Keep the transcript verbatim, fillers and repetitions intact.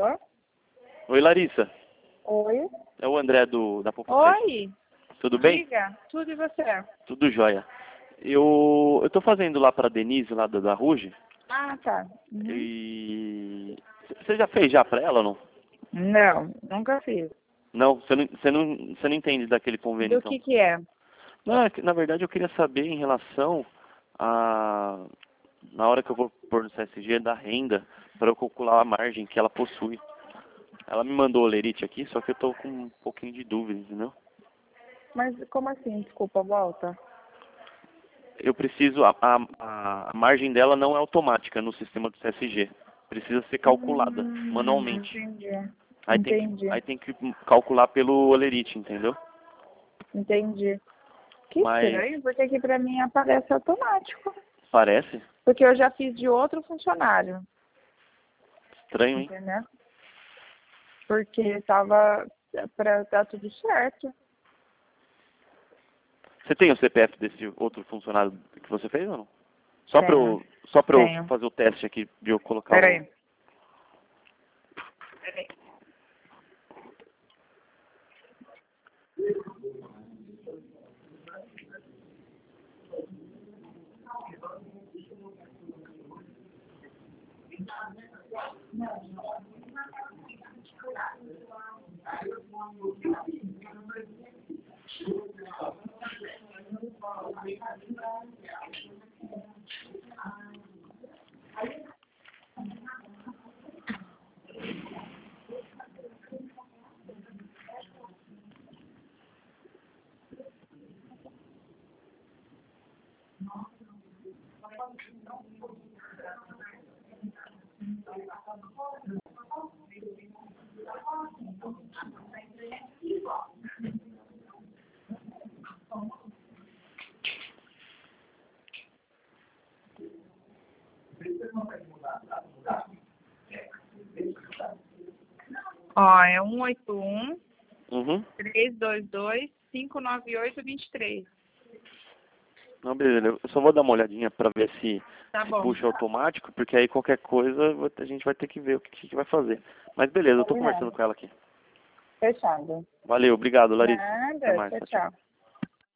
Alô? Oi, Larissa. Oi? É o André do, da Popocast. Oi? Tudo bem? Diga, tudo e você? Tudo jóia. Eu, eu tô fazendo lá pra Denise, lá da, da Ruge, Ah, tá. Uhum. e... Você já fez já pra ela ou não? Não, nunca fiz. Não, você não, você não, você não entende daquele convênio, Do então. que que é? Não, é que, na verdade eu queria saber em relação a... Na hora que eu vou pôr no C S G da renda, para eu calcular a margem que ela possui. Ela me mandou o lerite aqui, só que eu tô com um pouquinho de dúvida, entendeu? Mas como assim? Desculpa, volta. Eu preciso, a, a, a margem dela não é automática no sistema do C S G. Precisa ser calculada Hum, manualmente. entendi. Aí tem que, Entendi. aí tem que calcular pelo Olerite, entendeu? Entendi. Que Mas estranho, porque aqui pra mim aparece automático. parece Porque eu já fiz de outro funcionário, estranho, hein? entendeu? Porque tava pra tá tudo certo. Você tem o C P F desse outro funcionário que você fez ou não? Só pra Tenho, eu, só pra eu tenho. fazer o teste aqui de eu colocar o... Peraí. Peraí. Ó, é um oito um, Uhum. três dois dois, cinco nove oito, dois três. Não, beleza. Eu só vou dar uma olhadinha pra ver se, Tá se bom. puxa automático, porque aí qualquer coisa vou- a gente vai ter que ver o que, que vai fazer. Mas beleza, eu tô conversando Combinado. com ela aqui. Fechado. Valeu, obrigado, Larissa. Até Nada. mais, Tchau, tchau, tchau. tchau.